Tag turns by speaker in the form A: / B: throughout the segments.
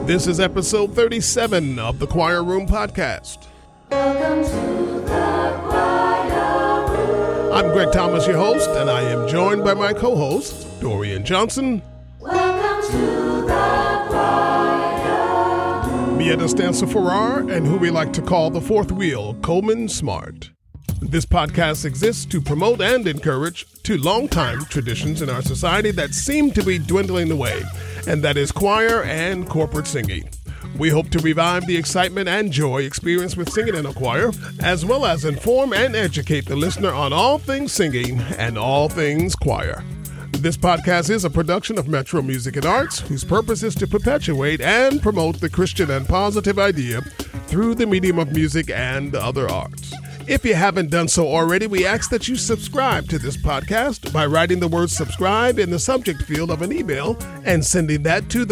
A: This is episode 37 of the Choir Room Podcast.
B: Welcome to the Choir Room.
A: I'm Greg Thomas, your host, and I am joined by my co-host, Dorian Johnson.
B: Welcome to the Choir Room.
A: Mieta Stanza-Farrar, and who we like to call the fourth wheel, Coleman Smart. This podcast exists to promote and encourage two long-time traditions in our society that seem to be dwindling away, and that is choir and corporate singing. We hope to revive the excitement and joy experienced with singing in a choir, as well as inform and educate the listener on all things singing and all things choir. This podcast is a production of Metro Music and Arts, whose purpose is to perpetuate and promote the Christian and positive idea through the medium of music and other arts. If you haven't done so already, we ask that you subscribe to this podcast by writing the word subscribe in the subject field of an email and sending that to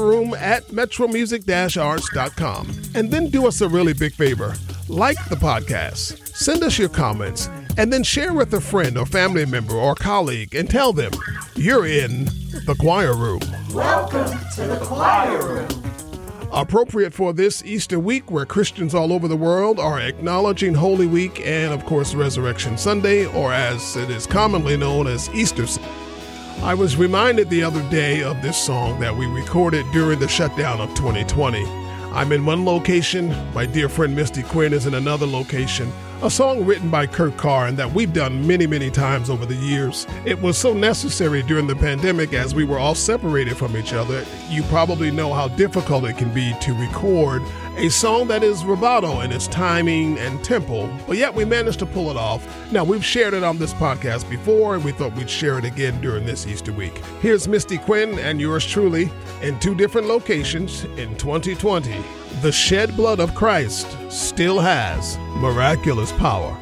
A: thechoirroom@metromusic-arts.com. And then do us a really big favor. Like the podcast, send us your comments, and then share with a friend or family member or colleague and tell them you're in the Choir Room.
B: Welcome to the Choir Room.
A: Appropriate for this Easter week, where Christians all over the world are acknowledging Holy Week and, of course, Resurrection Sunday, or as it is commonly known as Easter Sunday. I was reminded the other day of this song that we recorded during the shutdown of 2020. I'm in one location, my dear friend Misty Quinn is in another location. A song written by Kurt Carr and that we've done many, many times over the years. It was so necessary during the pandemic as we were all separated from each other. You probably know how difficult it can be to record a song that is rubato in its timing and tempo, but yet we managed to pull it off. Now, we've shared it on this podcast before, and we thought we'd share it again during this Easter week. Here's Misty Quinn and yours truly in two different locations in 2020. The shed blood of Christ still has miraculous power.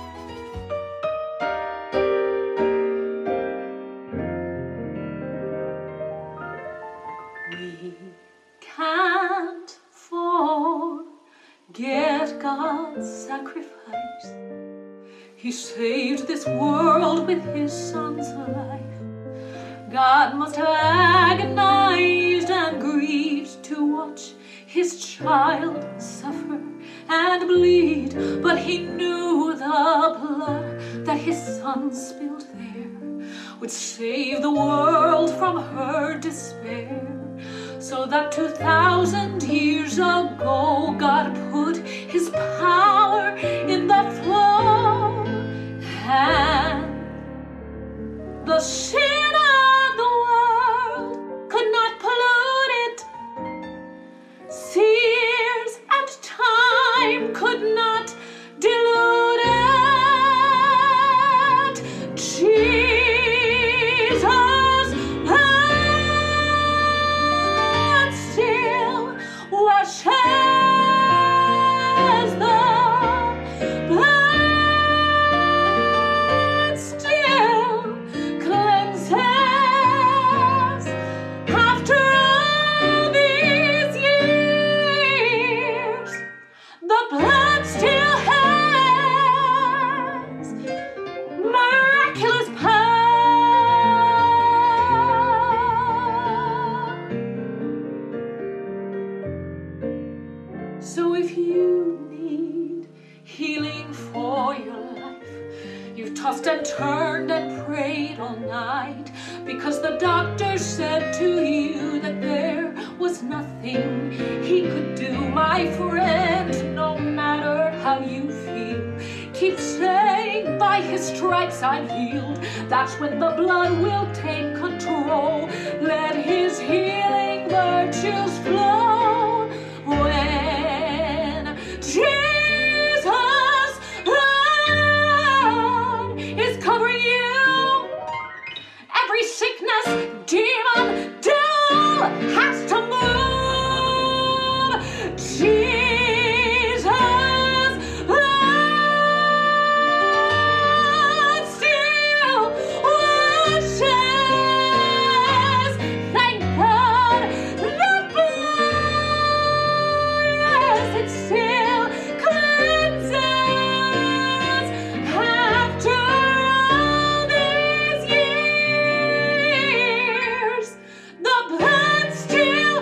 B: We can't forget God's sacrifice. He saved this world with his son's life. God must have agonized and grieved to watch his child suffer and bleed, but he knew the blood that his son spilled there would save the world from her despair. So that 2,000 years ago, God put his power in the flow, and the sin of the world could not pollute it. Years and time could not dilute it. Jesus' blood still washes, the blood still cleanses. After all these years, the blood still has miraculous power. So if you need healing for your life, you've tossed and turned and prayed all night because the doctor said to you that there was nothing he could do, my friend, no matter how you feel, keep saying, by his stripes I'm healed. That's when the blood will take control. Let his healing virtues flow. When Jesus' blood is covering you, every sickness, demon, devil has to move. Jesus' blood still washes. Thank God that blood, yes, it still cleanses. After all these years, the blood still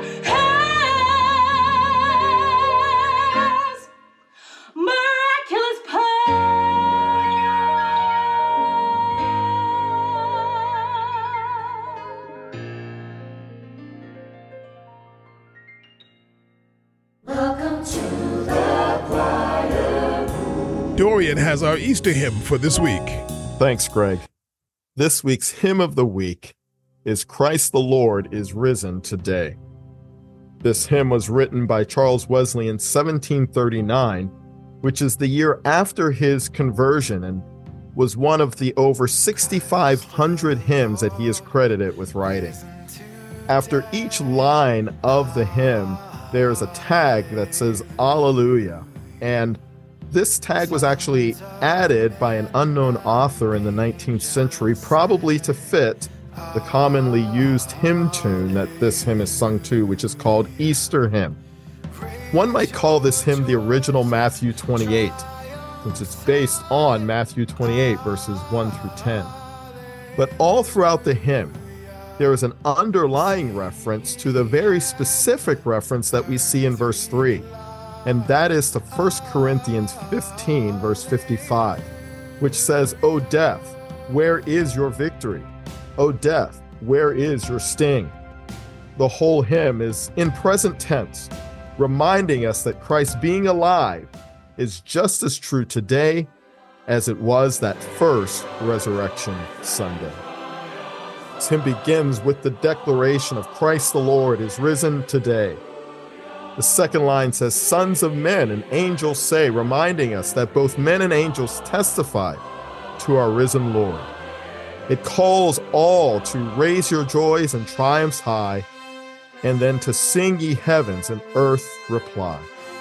A: Dorian has our Easter hymn for this week.
C: Thanks, Greg. This week's hymn of the week is Christ the Lord is Risen Today. This hymn was written by Charles Wesley in 1739, which is the year after his conversion, and was one of the over 6,500 hymns that he is credited with writing. After each line of the hymn, there's a tag that says Alleluia, and this tag was actually added by an unknown author in the 19th century, probably to fit the commonly used hymn tune that this hymn is sung to, which is called Easter Hymn. One might call this hymn the original Matthew 28, since it's based on Matthew 28, verses 1 through 10. But all throughout the hymn, there is an underlying reference to the very specific reference that we see in verse 3, and that is to 1 Corinthians 15, verse 55, which says, "O death, where is your victory? O death, where is your sting?" The whole hymn is in present tense, reminding us that Christ being alive is just as true today as it was that first Resurrection Sunday. This hymn begins with the declaration of Christ the Lord is risen today. The second line says, "Sons of men and angels say," reminding us that both men and angels testify to our risen Lord. It calls all to raise your joys and triumphs high, and then to sing ye heavens and earth reply.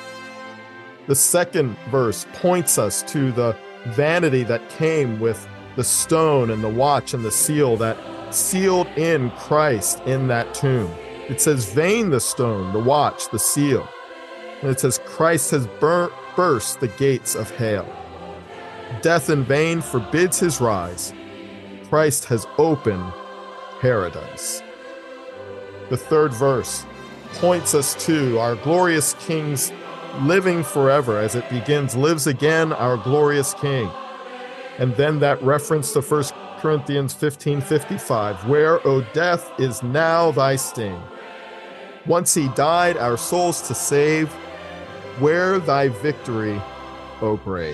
C: The second verse points us to the vanity that came with the stone and the watch and the seal that sealed in Christ in that tomb. It says, "Vain the stone, the watch, the seal." And it says, "Christ has burst the gates of hell. Death in vain forbids his rise. Christ has opened paradise." The third verse points us to our glorious King's living forever, as it begins, "Lives again our glorious King." And then that reference to 1 Corinthians 15:55, "Where, O death, is now thy sting? Once he died our souls to save. Where thy victory, O grave?"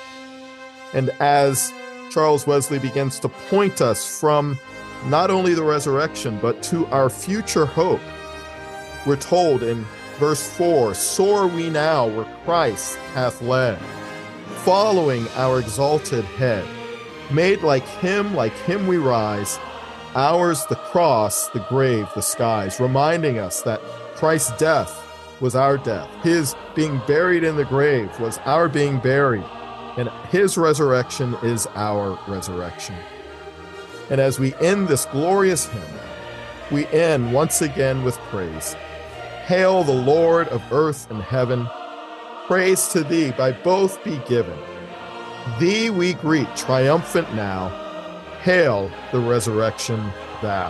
C: And as Charles Wesley begins to point us from not only the resurrection, but to our future hope, we're told in verse 4, "Soar we now where Christ hath led, following our exalted head. Made like him we rise. Ours the cross, the grave, the skies," reminding us that Christ's death was our death. His being buried in the grave was our being buried. And his resurrection is our resurrection. And as we end this glorious hymn, we end once again with praise. "Hail the Lord of earth and heaven. Praise to thee by both be given. Thee we greet triumphant now. Hail the resurrection thou."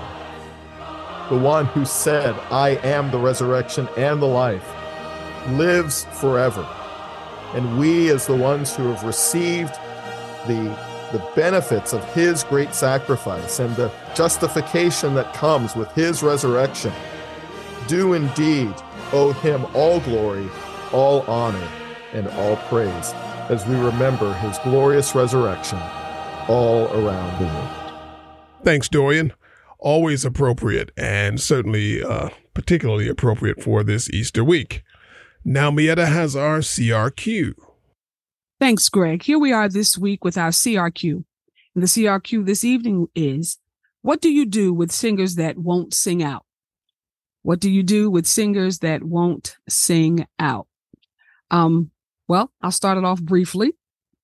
C: The one who said, "I am the resurrection and the life," lives forever. And we, as the ones who have received the benefits of his great sacrifice and the justification that comes with his resurrection, do indeed owe him all glory, all honor, and all praise as we remember his glorious resurrection all around the world.
A: Thanks, Dorian. Always appropriate, and certainly particularly appropriate for this Easter week. Now Mietta has our CRQ.
D: Thanks, Greg. Here we are this week with our CRQ. And the CRQ this evening is, what do you do with singers that won't sing out? What do you do with singers that won't sing out? Well, I'll start it off briefly.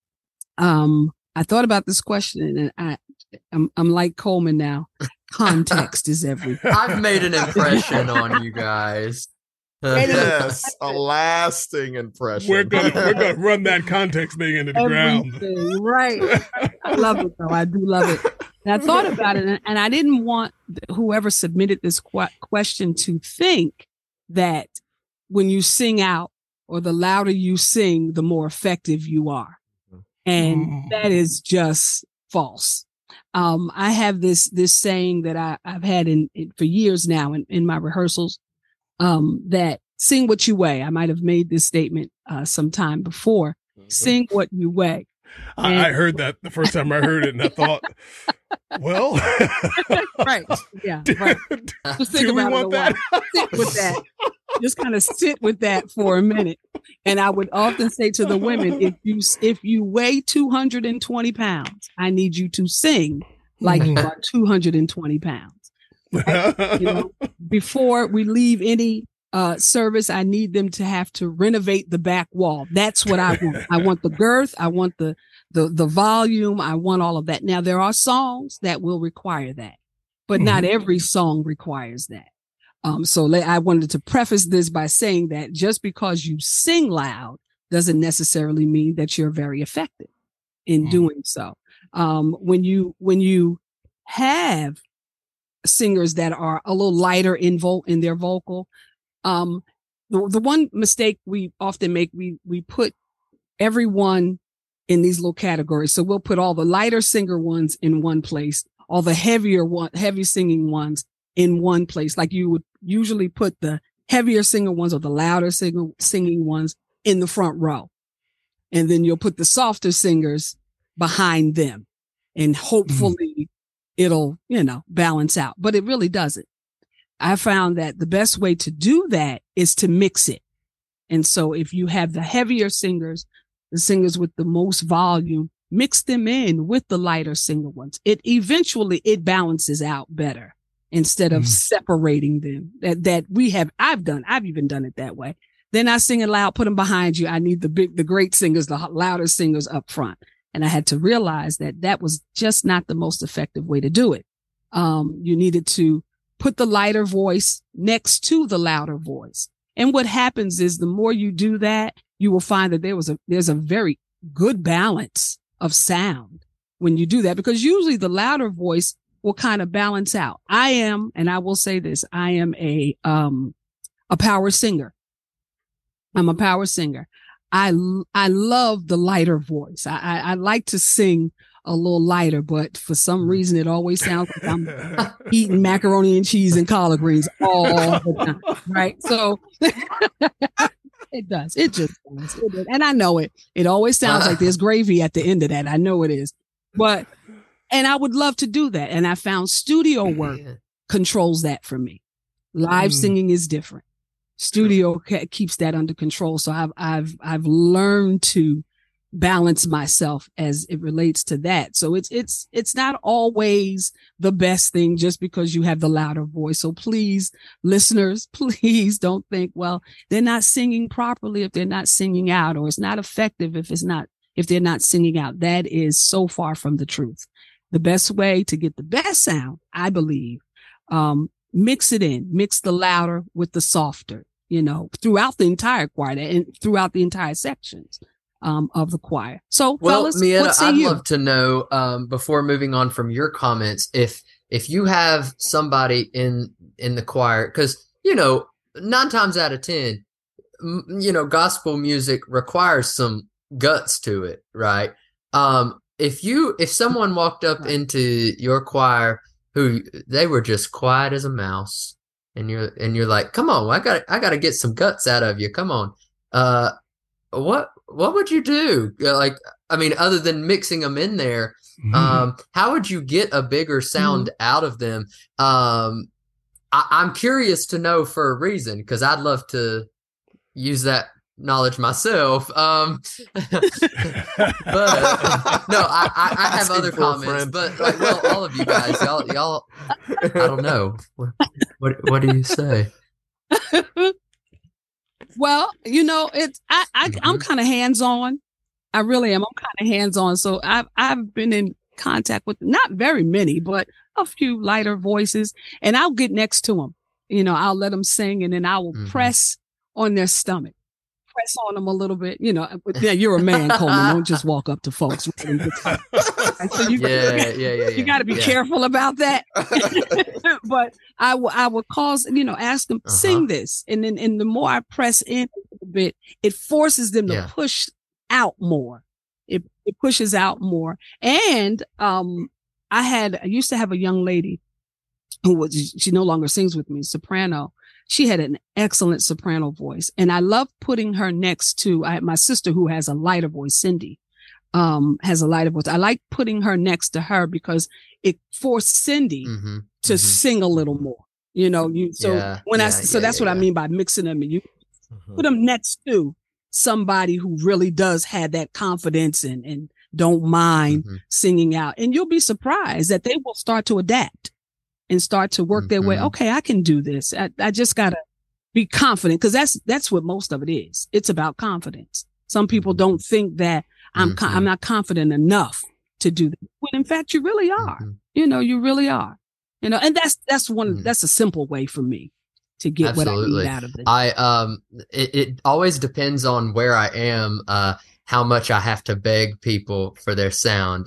D: I thought about this question, and I'm like Coleman now. Context is everything.
E: I've made an impression on you guys.
C: Yes, a lasting impression.
A: We're gonna run that context thing into the ground.
D: Right. I love it, though. I do love it. And I thought about it, and I didn't want whoever submitted this question to think that when you sing out, or the louder you sing, the more effective you are. And that is just false. I have this saying that I've had for years now in my rehearsals, that sing what you weigh. I might have made this statement sometime before. Sing what you weigh.
A: I heard that the first time I heard it, and I thought, well,
D: right. Yeah. Right. Just think
A: do we
D: about
A: want that?
D: Sit with that. Just kind of sit with that for a minute. And I would often say to the women, if you weigh 220 pounds, I need you to sing like you are 220 pounds. You know, before we leave any service, I need them to have to renovate the back wall. That's what I want. I want the girth. I want the volume. I want all of that. Now, there are songs that will require that, but not every song requires that. So I wanted to preface this by saying that just because you sing loud doesn't necessarily mean that you're very effective in doing so. When you have singers that are a little lighter in their vocal, the one mistake we often make, we put everyone in these little categories. So we'll put all the lighter singer ones in one place, all the heavy singing ones in one place. Like you would usually put the heavier singer ones or the louder singing ones in the front row. And then you'll put the softer singers behind them. And hopefully it'll, balance out. But it really doesn't. I found that the best way to do that is to mix it. And so if you have the heavier singers, the singers with the most volume, mix them in with the lighter singer ones. It balances out better instead of separating them I've even done it that way. Then I sing it loud, put them behind you. I need the great singers, the louder singers up front. And I had to realize that was just not the most effective way to do it. You needed to put the lighter voice next to the louder voice. And what happens is the more you do that, you will find that there's a very good balance of sound when you do that, because usually the louder voice will kind of balance out. And I will say this, I am a power singer. I'm a power singer. I love the lighter voice. I like to sing a little lighter, but for some reason it always sounds like I'm eating macaroni and cheese and collard greens all the time. Right. So it does. It just does. And I know it. It always sounds like there's gravy at the end of that. I know it is. And I would love to do that. And I found studio work controls that for me. Live singing is different. Studio keeps that under control. So I've learned to balance myself as it relates to that. So it's not always the best thing just because you have the louder voice. So please, listeners, please don't think, well, they're not singing properly if they're not singing out, or it's not effective if they're not singing out. That is so far from the truth. The best way to get the best sound, I believe, mix the louder with the softer, throughout the entire choir and throughout the entire sections of the choir. So, fellas,
E: Mietta, I'd love to know, before moving on from your comments, if you have somebody in the choir, because 9 times out of 10, gospel music requires some guts to it, right? If someone walked up into your choir who they were just quiet as a mouse, and you're like, come on, I gotta get some guts out of you. Come on. What would you do? Other than mixing them in there, how would you get a bigger sound out of them? I'm curious to know for a reason, because I'd love to use that knowledge myself. But no, I have other comments, but all of you guys, y'all, I don't know. What do you say?
D: Well, I'm kind of hands-on. I really am. I'm kind of hands-on. So I've been in contact with not very many, but a few lighter voices, and I'll get next to them. I'll let them sing, and then I will press on their stomach. Press on them a little bit, Yeah, you're a man, Coleman. Don't just walk up to folks. So you got to be careful about that. But I will ask them, sing this, and the more I press in a bit, it forces them to push out more. It pushes out more. And I used to have a young lady she no longer sings with me, soprano. She had an excellent soprano voice, and I love putting her next to my sister, who has a lighter voice, Cindy. has a lighter voice. I like putting her next to her because it forced Cindy to sing a little more. That's what I mean by mixing them. And you put them next to somebody who really does have that confidence and don't mind singing out. And you'll be surprised that they will start to adapt and start to work their way. Okay, I can do this. I just got to be confident, because that's what most of it is. It's about confidence. Some people don't think that I'm not confident enough to do that. When in fact, you really are. You really are. And that's a simple way for me to get what I need out of it.
E: It always depends on where I am, how much I have to beg people for their sound.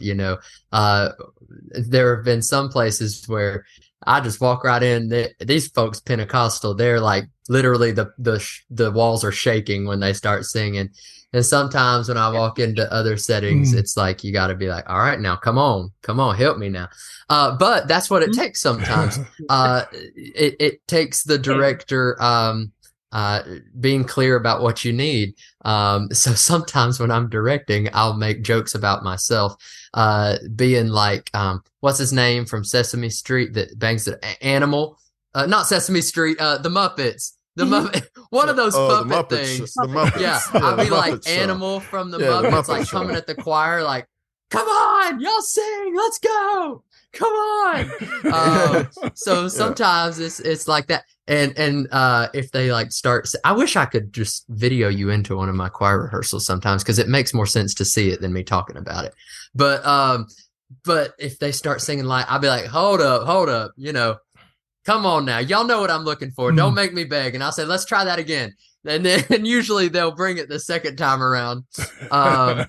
E: There have been some places where I just walk right in. These folks Pentecostal, they're like literally the walls are shaking when they start singing. And sometimes when I walk into other settings, it's like, you got to be like, all right, now come on, help me now. But that's what it takes sometimes. It takes the director being clear about what you need. So sometimes when I'm directing, I'll make jokes about myself, being like, what's his name from Sesame Street that bangs the animal? Not Sesame Street, the Muppets. The Muppet, one of those puppet things.
C: The Muppets.
E: Yeah, I'll be like Animal from the Muppets, like coming at the choir, like, come on, y'all sing, let's go, come on. So sometimes it's like that, and if they like start, I wish I could just video you into one of my choir rehearsals sometimes, because it makes more sense to see it than me talking about it. But if they start singing like, I'll be like, hold up, come on now. Y'all know what I'm looking for. Don't make me beg. And I'll say, let's try that again. And then usually they'll bring it the second time around. I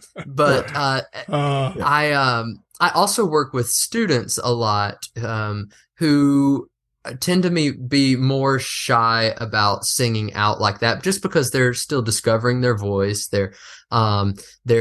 E: also work with students a lot, who tend to be more shy about singing out like that, just because they're still discovering their voice. They are,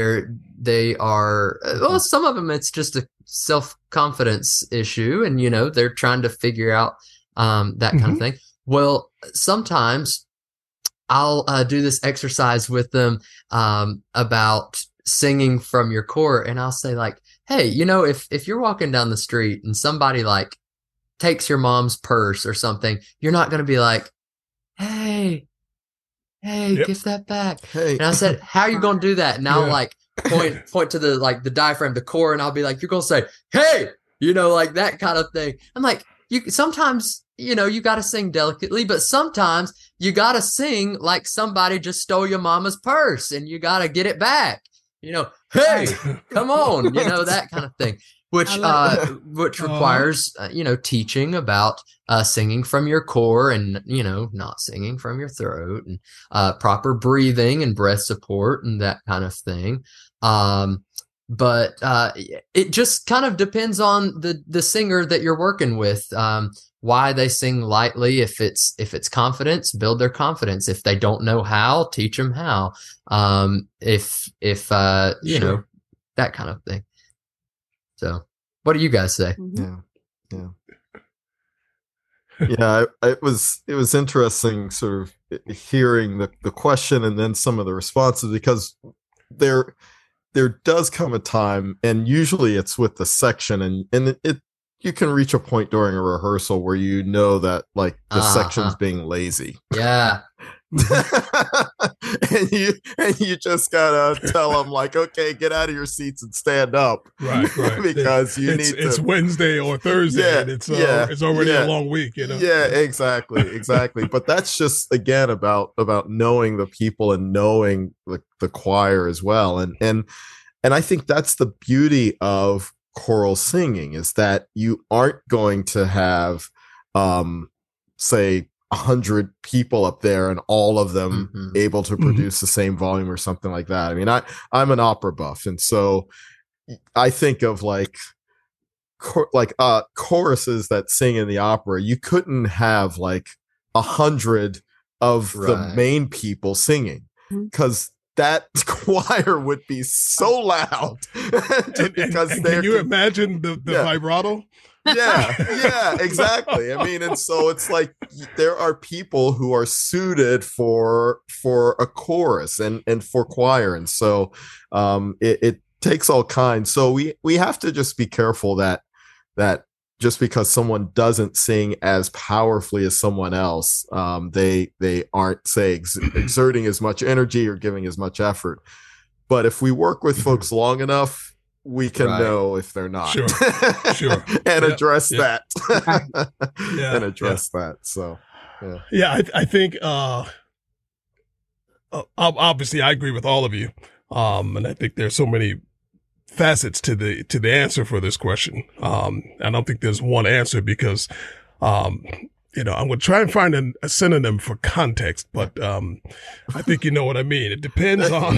E: well, some of them, it's just a self-confidence issue, and, they're trying to figure out that kind of thing. Well, sometimes I'll do this exercise with them about singing from your core, and I'll say like, hey, if you're walking down the street and somebody like takes your mom's purse or something, you're not going to be like, hey, give that back. Hey. And I said, how are you going to do that? And I'll like point to the diaphragm, the core, and I'll be like, you're going to say, hey, like that kind of thing. I'm like, sometimes, you got to sing delicately, but sometimes you got to sing like somebody just stole your mama's purse and you got to get it back. Hey, come on, that kind of thing, which requires, teaching about singing from your core and, not singing from your throat, and proper breathing and breath support and that kind of thing. But it just kind of depends on the singer that you're working with, why they sing lightly. If it's confidence, build their confidence. If they don't know how, teach them how. If that kind of thing. So what do you guys say?
C: Yeah. It was interesting sort of hearing the question and then some of the responses, because there does come a time, and usually it's with the section, and you can reach a point during a rehearsal where that like the section's being lazy.
E: Yeah.
C: and you just gotta tell them like, okay, get out of your seats and stand up,
A: right?
C: Because
A: it's Wednesday or Thursday, and it's already a long week,
C: Yeah, exactly. But that's just again about knowing the people and knowing the choir as well, and I think that's the beauty of choral singing, is that you aren't going to have say 100 people up there and all of them able to produce the same volume or something like that. I mean, I'm an opera buff, and so I think of like choruses that sing in the opera. You couldn't have like 100 of the main people singing, because that choir would be so loud.
A: and can you imagine the vibrato?
C: Yeah, exactly. I mean, and so it's like there are people who are suited for a chorus and for choir, and so it takes all kinds. So we have to just be careful that just because someone doesn't sing as powerfully as someone else, they aren't, say, exerting as much energy or giving as much effort. But if we work with folks long enough, we can know if they're not.
A: Sure.
C: And address that.
A: And
C: address that. So, yeah.
A: Yeah, I think obviously I agree with all of you. And I think there's so many facets to the answer for this question. I don't think there's one answer because, I'm going to try and find a synonym for context, but I think you know what I mean. It depends on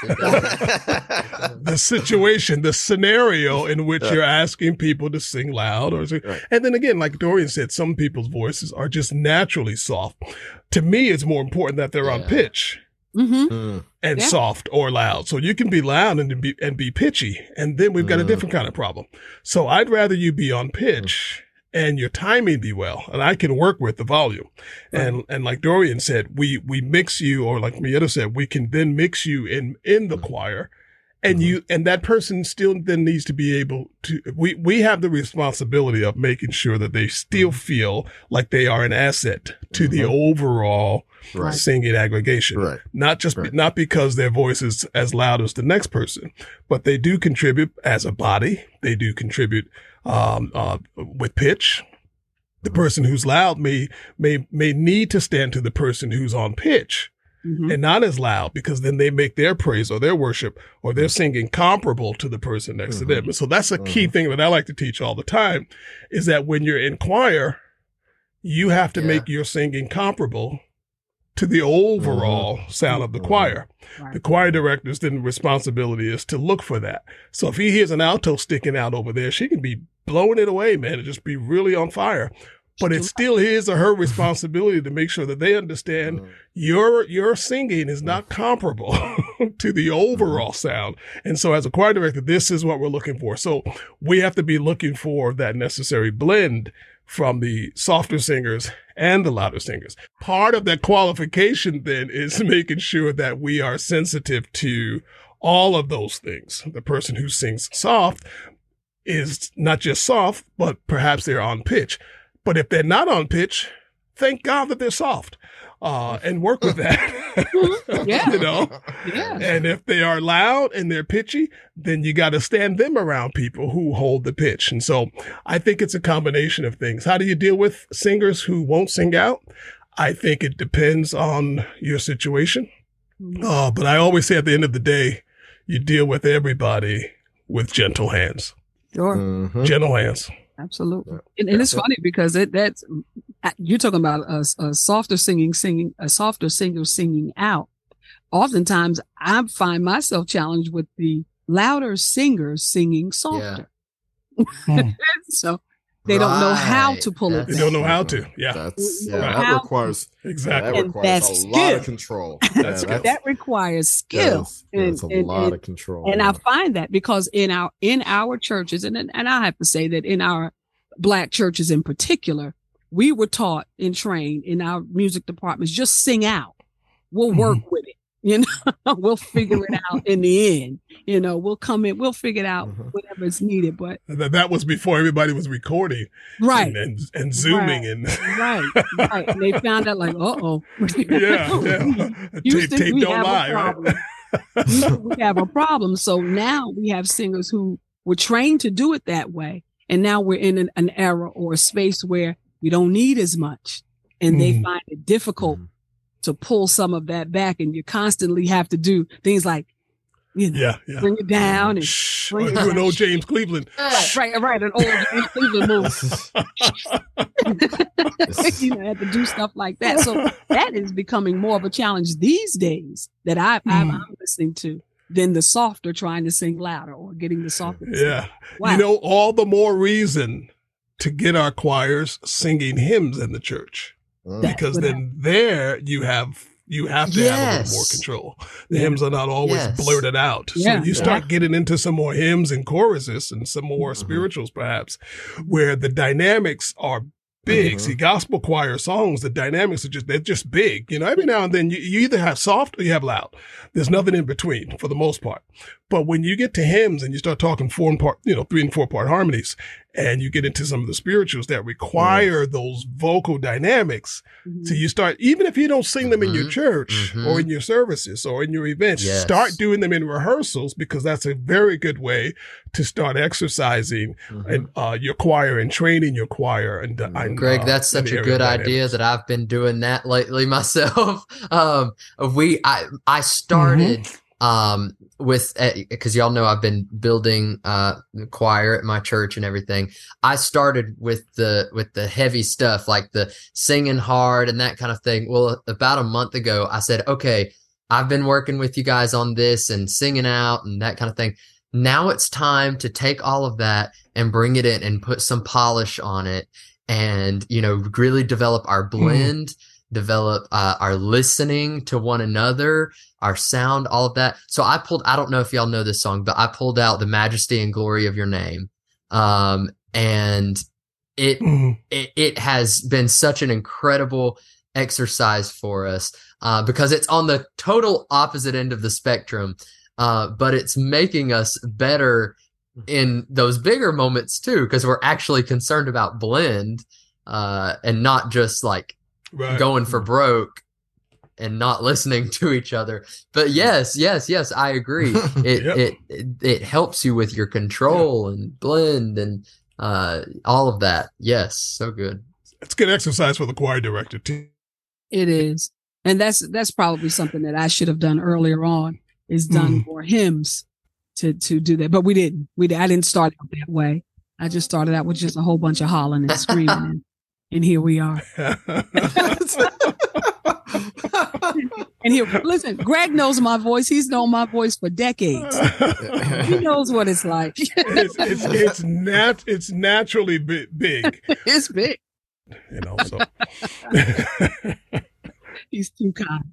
A: the situation, the scenario in which you're asking people to sing loud. And then again, like Dorian said, some people's voices are just naturally soft. To me, it's more important that they're on pitch. And soft or loud. So you can be loud and be pitchy, and then we've got a different kind of problem. So I'd rather you be on pitch and your timing be well, and I can work with the volume. And like Dorian said, we mix you, or like Mietta said, we can then mix you in the choir, and and that person still then needs to be able to, we have the responsibility of making sure that they still feel like they are an asset to the overall singing aggregation. Not because their voice is as loud as the next person, but they do contribute as a body. They do contribute with pitch. The person who's loud may need to stand to the person who's on pitch and not as loud, because then they make their praise or their worship or their singing comparable to the person next to them. And so that's a key thing that I like to teach all the time, is that when you're in choir, you have to make your singing comparable to the overall sound of the choir. The choir director's then responsibility is to look for that. So if he hears an alto sticking out over there, she can be blowing it away, man, and just be really on fire. But it's still his or her responsibility to make sure that they understand your singing is not comparable to the overall sound. And so as a choir director, this is what we're looking for. So we have to be looking for that necessary blend from the softer singers and the louder singers. Part of that qualification then is making sure that we are sensitive to all of those things. The person who sings soft is not just soft, but perhaps they're on pitch. But if they're not on pitch, thank God that they're soft, and work with that. And if they are loud and they're pitchy, then you got to stand them around people who hold the pitch. And so I think it's a combination of things. How do you deal with singers who won't sing out? I think it depends on your situation. But I always say at the end of the day, you deal with everybody with gentle hands.
D: Sure.
A: Gentle hands.
D: Absolutely. And it's funny because that's, you're talking about a softer singer singing out. Oftentimes I find myself challenged with the louder singers singing softer. So they don't know how to pull it.
A: They don't know how to.
C: That requires a lot of control.
D: That requires skill.
C: It's a lot of control.
D: And I find that because in our churches, and I have to say that in our Black churches in particular, we were taught and trained in our music departments, just sing out. We'll work with it. We'll figure it out in the end. We'll come in, we'll figure it out whatever is needed. But
A: that was before everybody was recording,
D: right?
A: And zooming and
D: right. And they found out like,
A: tape don't lie, right?
D: We have a problem. So now we have singers who were trained to do it that way, and now we're in an era or a space where we don't need as much, and they find it difficult to pull some of that back, and you constantly have to do things like, bring it down and bring it
A: do an old James Cleveland.
D: Right, an old James Cleveland move. Have to do stuff like that. So that is becoming more of a challenge these days that I'm listening to than the softer trying to sing louder or getting the softer.
A: Yeah. Wow. All the more reason to get our choirs singing hymns in the church. Because then there you have to have a little more control. The hymns are not always blurted out. So you start getting into some more hymns and choruses and some more spirituals perhaps, where the dynamics are big. See, gospel choir songs, the dynamics they're just big. Every now and then you either have soft or you have loud. There's nothing in between for the most part. But when you get to hymns and you start talking 3 and 4 part harmonies, and you get into some of the spirituals that require those vocal dynamics, so you start, even if you don't sing them in your church or in your services or in your events, start doing them in rehearsals, because that's a very good way to start exercising your choir and training your choir. And
E: Greg, that's such a good idea that I've been doing that lately myself. I started with, because y'all know I've been building the choir at my church and everything. I started with the heavy stuff, like the singing hard and that kind of thing. Well, about a month ago, I said, okay, I've been working with you guys on this and singing out and that kind of thing. Now it's time to take all of that and bring it in and put some polish on it, and really develop our blend, develop our listening to one another, our sound, all of that. So I don't know if y'all know this song, but I pulled out The Majesty and Glory of Your Name. And it has been such an incredible exercise for us, because it's on the total opposite end of the spectrum. But it's making us better in those bigger moments too, because we're actually concerned about blend, and not just like going for broke and not listening to each other. But yes, I agree. It helps you with your control and blend and all of that. Yes, so good.
A: It's good exercise for the choir director too.
D: It is, and that's probably something that I should have done earlier on. Is done for hymns to do that, but we didn't. I didn't start out that way. I just started out with just a whole bunch of hollering and screaming, and here we are. And here, listen, Greg knows my voice. He's known my voice for decades. He knows what it's like.
A: It's naturally big.
D: It's big.
A: So.
D: He's too kind.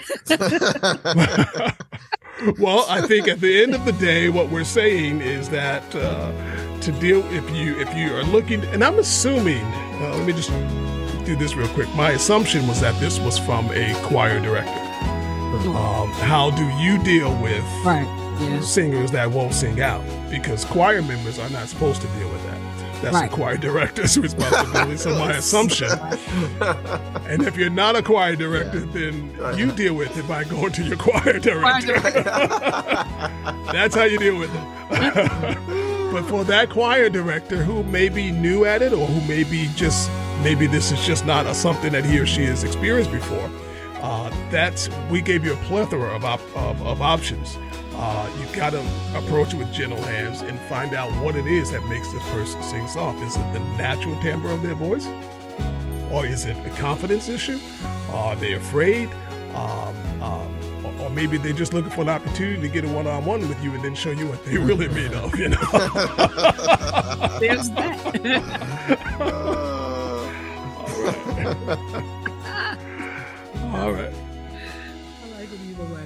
A: Well, I think at the end of the day, what we're saying is that to deal, if you are looking, and I'm assuming, let me just do this real quick. My assumption was that this was from a choir director. How do you deal with singers that won't sing out? Because choir members are not supposed to deal with that. That's the choir director's responsibility. So my assumption, and if you're not a choir director, then you deal with it by going to your choir director. That's how you deal with it. But for that choir director who may be new at it, or who maybe this is just not something that he or she has experienced before, we gave you a plethora of options. You got to approach it with gentle hands and find out what it is that makes this person sing soft. Is it the natural timbre of their voice? Or is it a confidence issue? Are they afraid? Or maybe they're just looking for an opportunity to get a one-on-one with you and then show you what they really made of,
D: There's that.
A: All right.
D: I like it either way.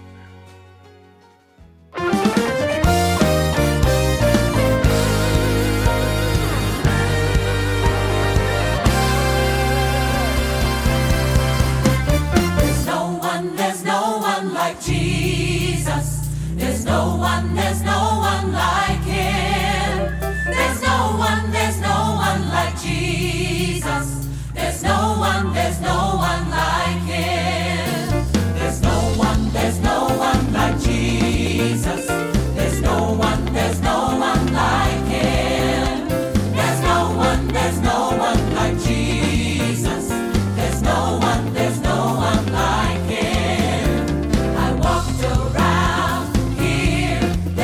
F: There's no one like Jesus. There's no one like him. There's no one like Jesus. There's no one like him. There's no one like Jesus. There's no one like him. There's no one like Jesus. There's no one like him. I walked around here.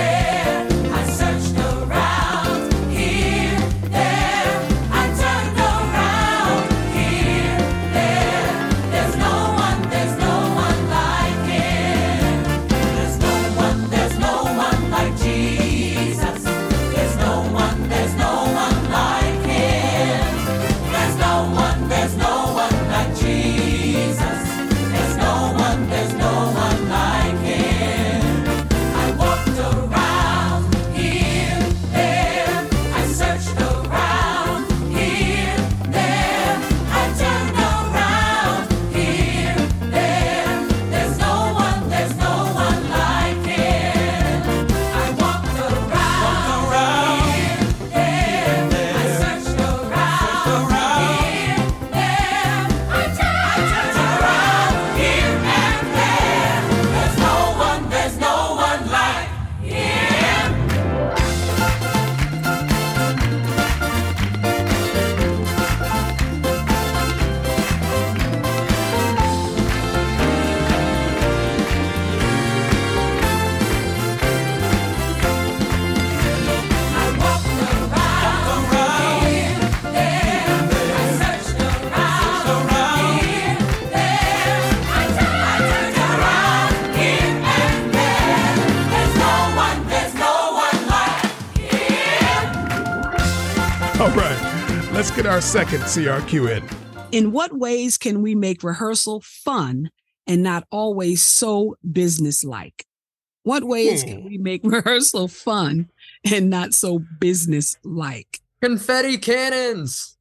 A: Let's get our second CRQ in.
D: In what ways can we make rehearsal fun and not always so businesslike? What ways can we make rehearsal fun and not so businesslike?
E: Confetti cannons.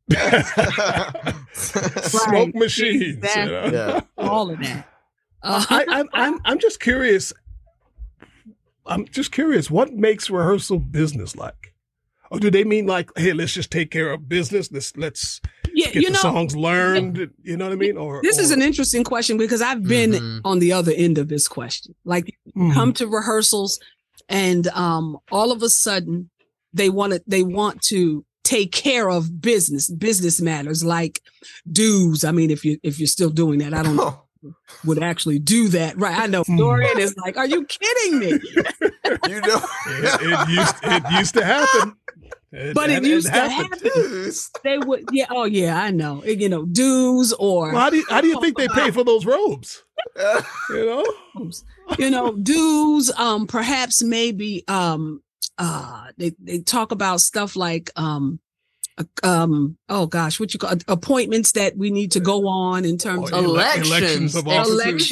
A: Smoke machines.
D: Exactly.
C: Yeah.
D: All of that.
A: I'm just curious. What makes rehearsal businesslike? Or do they mean like, hey, let's just take care of business? Let's get the songs learned. You know what I mean?
D: This is an interesting question because I've been on the other end of this question. Like, come to rehearsals, and all of a sudden they want to take care of business matters like dues. I mean, if you're still doing that, I don't know. Would actually do that, right? I know Dorian is like, are you kidding me?
C: You know,
A: it used to happen.
D: It used to happen. They would, yeah. Oh, yeah. I know. Dues or.
A: Well, how do you think they pay for those robes?
D: Dues. Perhaps maybe. They talk about stuff like oh gosh, what you call appointments that we need to go on in terms of
E: elections
A: of officers.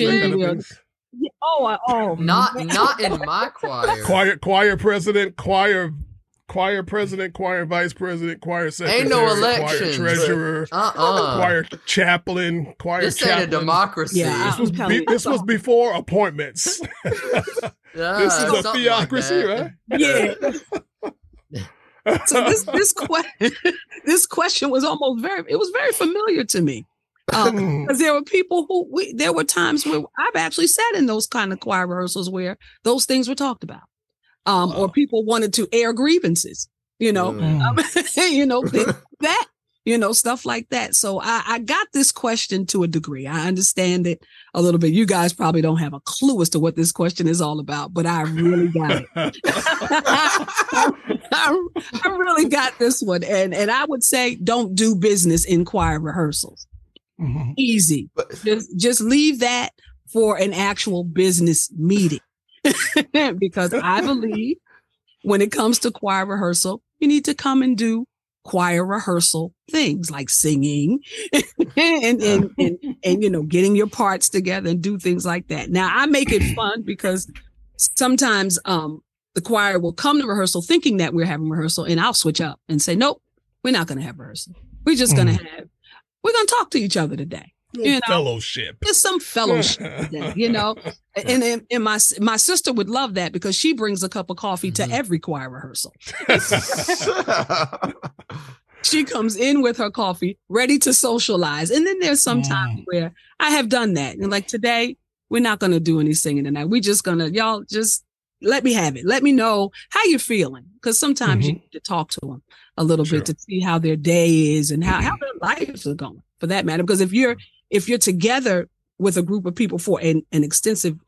E: Not in my choir.
A: Choir president, choir vice president, choir secretary,
E: Ain't no elections.
A: choir treasurer, choir chaplain, choir
E: this
A: chaplain.
E: ain't a democracy.
D: Yeah,
A: this was before appointments. This is a theocracy, right?
D: Yeah. So this question was very familiar to me. Because there were people there were times where I've actually sat in those kind of choir rehearsals where those things were talked about. Or people wanted to air grievances, stuff like that. So I got this question to a degree. I understand it a little bit. You guys probably don't have a clue as to what this question is all about, but I really got it. I really got this one. And I would say don't do business in choir rehearsals. Mm-hmm. Easy. Just leave that for an actual business meeting. Because I believe when it comes to choir rehearsal, you need to come and do choir rehearsal things like singing and getting your parts together and do things like that. Now I make it fun because sometimes the choir will come to rehearsal thinking that we're having rehearsal, and I'll switch up and say, nope, we're not going to have rehearsal. We're going to talk to each other today.
A: Fellowship.
D: There's some fellowship today, and my sister would love that because she brings a cup of coffee to every choir rehearsal. She comes in with her coffee, ready to socialize. And then there's some times where I have done that. And like today, we're not going to do any singing tonight. We're just going to, y'all just let me have it. Let me know how you're feeling. Because sometimes you need to talk to them a little bit to see how their day is and how their lives are going, for that matter. Because if you're together with a group of people for an extensive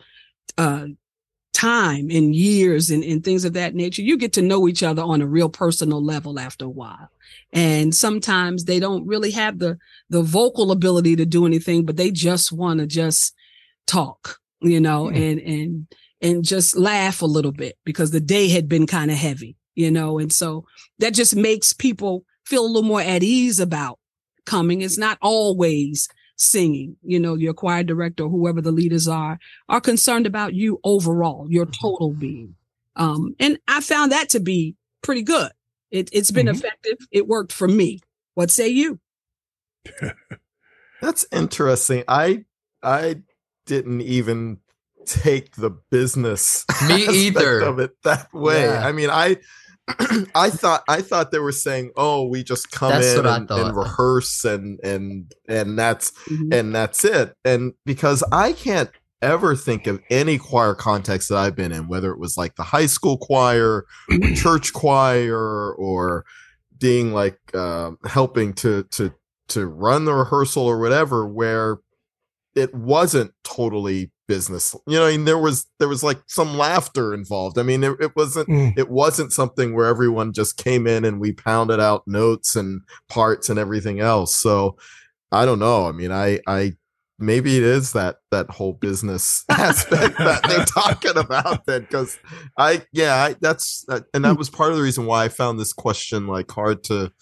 D: time and years and things of that nature, you get to know each other on a real personal level after a while. And sometimes they don't really have the vocal ability to do anything, but they just want to just talk, and just laugh a little bit because the day had been kind of heavy, and so that just makes people feel a little more at ease about coming. It's not always singing, your choir director or whoever the leaders are concerned about you overall, your total being. And I found that to be pretty good. It's been effective. It worked for me. What say you?
C: That's interesting. I didn't even take the business
E: me either
C: of it that way.
E: Yeah.
C: I mean, I thought they were saying, "Oh, we just come in and rehearse and that's and that's it." And because I can't ever think of any choir context that I've been in, whether it was like the high school choir, or church choir, or being like helping to run the rehearsal or whatever, where it wasn't totally business. I mean, there was like some laughter involved. I mean, it wasn't something where everyone just came in and we pounded out notes and parts and everything else. So I don't know. I mean, I maybe it is that whole business aspect that they're talking about then, because that was part of the reason why I found this question like hard to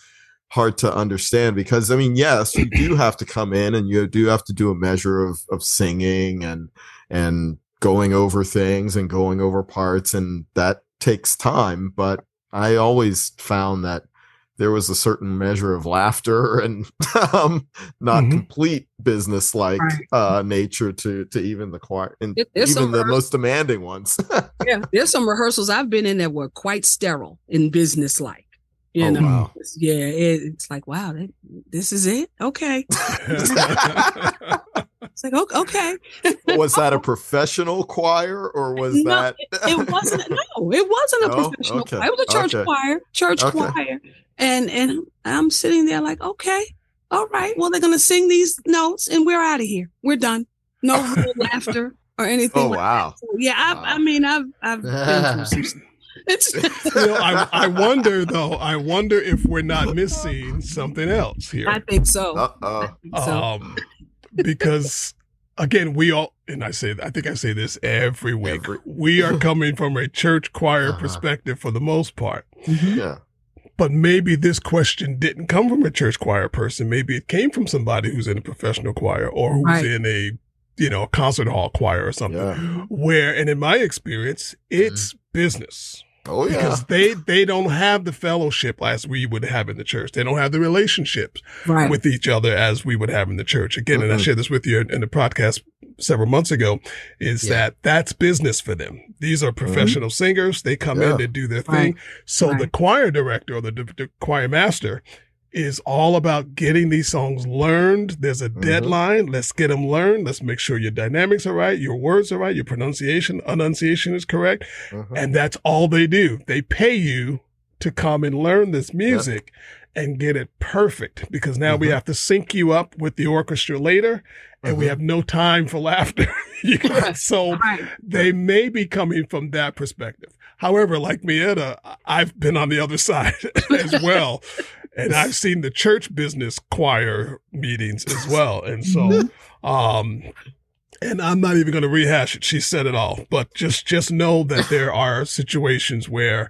C: hard to understand, because I mean, yes, you do have to come in and you do have to do a measure of singing and going over things and going over parts, and that takes time. But I always found that there was a certain measure of laughter and not complete business-like nature to even the choir, and even the most demanding ones.
D: Yeah, there's some rehearsals I've been in that were quite sterile and business-like. You know,
C: wow.
D: Yeah, it's like, wow, this is it? Okay. It's like, okay.
C: Was that a professional choir, or was that?
D: It wasn't. No, it wasn't a professional choir. It was a church choir. And I'm sitting there like, okay, all right. Well, they're going to sing these notes and we're out of here. We're done. No real laughter or anything.
C: Oh, wow.
D: That. So, yeah, I mean, I've been through some
A: I wonder if we're not missing something else here.
D: I think so.
A: Because again, we all, and I think I say this every week, we are coming from a church choir perspective for the most part.
D: Mm-hmm.
C: Yeah.
A: But maybe this question didn't come from a church choir person. Maybe it came from somebody who's in a professional choir or who's in a, concert hall choir or something. Yeah. And in my experience, it's business.
C: Oh, yeah.
A: Because they don't have the fellowship as we would have in the church. They don't have the relationships with each other as we would have in the church. Again, and I shared this with you in the podcast several months ago, is that's business for them. These are professional singers. They come in, they do their thing. So the choir director or the choir master is all about getting these songs learned. There's a deadline. Let's get them learned. Let's make sure your dynamics are right, your words are right, your enunciation is correct. And that's all they do. They pay you to come and learn this music and get it perfect, because now we have to sync you up with the orchestra later, and we have no time for laughter. So they may be coming from that perspective. However, like Mietta, I've been on the other side as well. And I've seen the church business choir meetings as well. And so, and I'm not even going to rehash it. She said it all, but just know that there are situations where,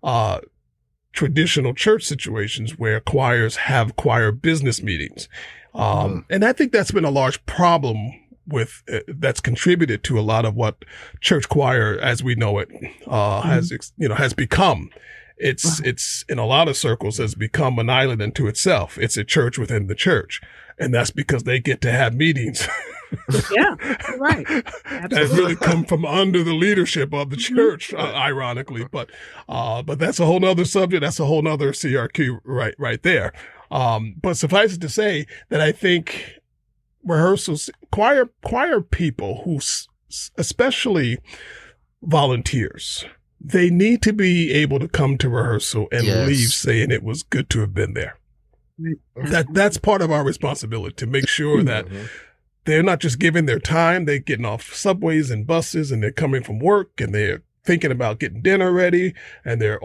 A: traditional church situations where choirs have choir business meetings. And I think that's been a large problem with, that's contributed to a lot of what church choir as we know it, has become. It's in a lot of circles has become an island unto itself. It's a church within the church. And that's because they get to have meetings.
D: Yeah, right.
A: That really come from under the leadership of the church, ironically. But that's a whole nother subject. That's a whole nother CRQ right there. But suffice it to say that I think rehearsals, choir people who, especially volunteers, they need to be able to come to rehearsal and leave saying it was good to have been there. That's part of our responsibility, to make sure that they're not just giving their time. They're getting off subways and buses, and they're coming from work, and they're thinking about getting dinner ready, and they've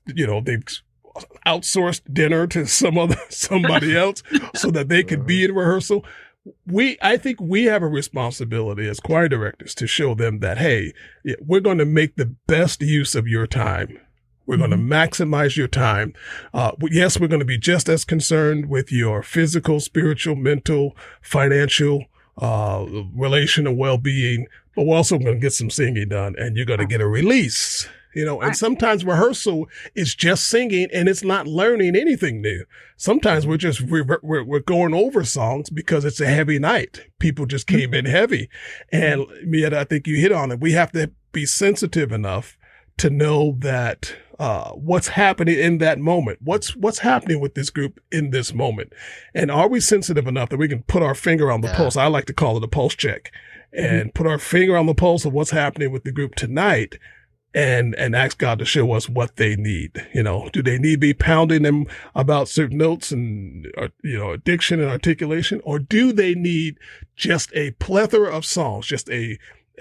A: outsourced dinner to somebody else so that they could be in rehearsal. I think we have a responsibility as choir directors to show them that, hey, we're going to make the best use of your time. We're going to maximize your time. Yes, we're going to be just as concerned with your physical, spiritual, mental, financial, relational well-being, but we're also going to get some singing done, and you're going to get a release. And sometimes rehearsal is just singing and it's not learning anything new. Sometimes we're going over songs because it's a heavy night. People just came in heavy. And Mietta, I think you hit on it. We have to be sensitive enough to know that, what's happening in that moment. What's happening with this group in this moment? And are we sensitive enough that we can put our finger on the pulse? I like to call it a pulse check, and put our finger on the pulse of what's happening with the group tonight. And ask God to show us what they need. Do they need to be pounding them about certain notes and, diction and articulation? Or do they need just a plethora of songs, just a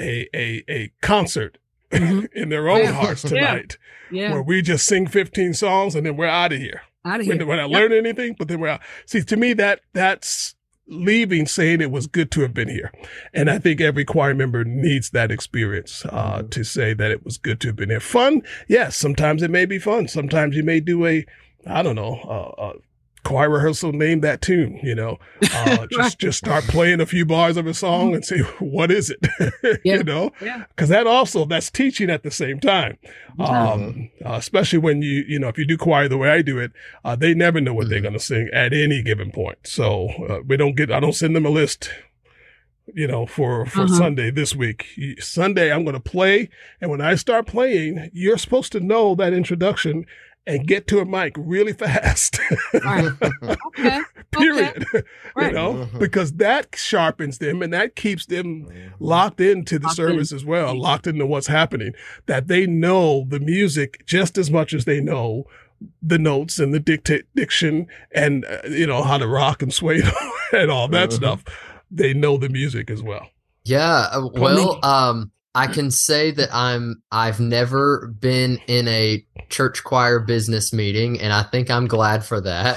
A: concert in their own hearts tonight, where we just sing 15 songs and then we're out of here. We're not learning anything, but then we're out. See, to me, that's leaving saying it was good to have been here. And I think every choir member needs that experience, to say that it was good to have been here. Fun. Yes. Sometimes it may be fun. Sometimes you may do a choir rehearsal, name that tune, just start playing a few bars of a song and say, what is it? Because that's teaching at the same time. Especially when if you do choir the way I do it, they never know what they're going to sing at any given point. So I don't send them a list, for Sunday this week. Sunday, I'm going to play. And when I start playing, you're supposed to know that introduction and get to a mic really fast.
D: Right. Okay.
A: Period.
D: Okay. Right.
A: Because that sharpens them and that keeps them locked into the service as well, locked into what's happening, that they know the music just as much as they know the notes and the diction and, how to rock and sway and all that stuff. They know the music as well.
E: Yeah. I can say that I've never been in a church choir business meeting, and I think I'm glad for that.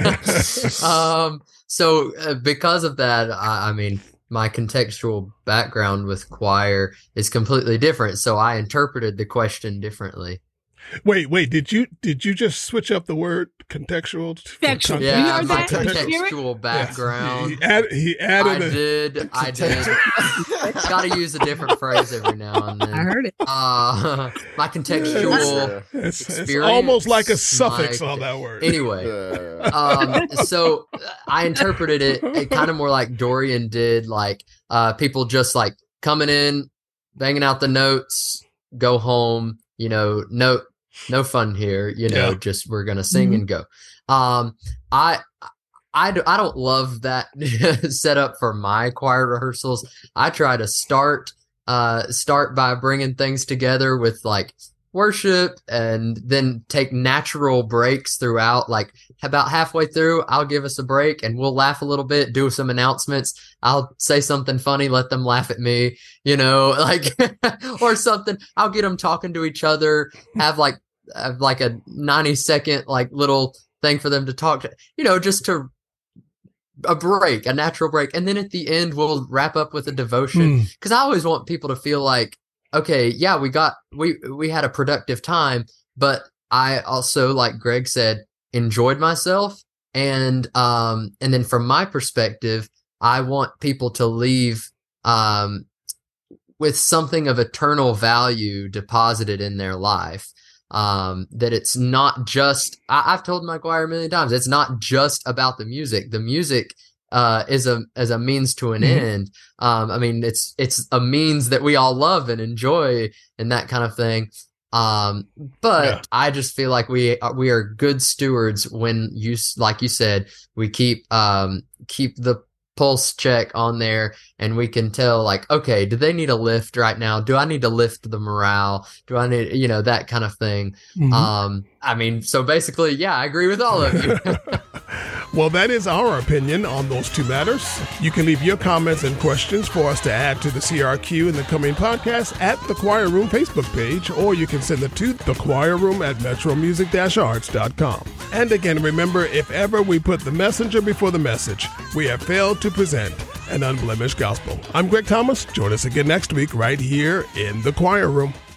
E: So because of that, I mean, my contextual background with choir is completely different. So I interpreted the question differently.
A: Wait, did you just switch up the word contextual?
D: Contextual.
E: Yeah, my contextual background.
A: He added
E: I did. Got to use a different phrase every now and then.
D: I heard it.
E: My contextual
A: it's almost like a suffix on that word.
E: Anyway, so I interpreted it kind of more like Dorian did, like people just like coming in, banging out the notes, go home, no fun here, just we're going to sing and go. I don't love that setup for my choir rehearsals. I try to start by bringing things together with like worship and then take natural breaks throughout. Like about halfway through, I'll give us a break and we'll laugh a little bit, do some announcements. I'll say something funny, let them laugh at me, or something. I'll get them talking to each other, have like a 90-second like little thing for them to talk to, just to a natural break. And then at the end, we'll wrap up with a devotion. Cause I always want people to feel like, okay, yeah, we had a productive time, but I also, like Greg said, enjoyed myself. And then from my perspective, I want people to leave, with something of eternal value deposited in their life. That it's not just, I've told my choir a million times, it's not just about the music. The music is a means to an end. I mean, it's a means that we all love and enjoy and that kind of thing. But I just feel like we are good stewards when like you said, we keep the pulse check on there and we can tell like, okay, do they need a lift right now? Do I need to lift the morale? Do I need, that kind of thing? I mean, so basically, yeah, I agree with all of you.
A: Well, that is our opinion on those two matters. You can leave your comments and questions for us to add to the CRQ in the coming podcast at the Choir Room Facebook page, or you can send it to thechoirroom@metromusic-arts.com. And again, remember, if ever we put the messenger before the message, we have failed to present an unblemished gospel. I'm Greg Thomas. Join us again next week right here in the Choir Room.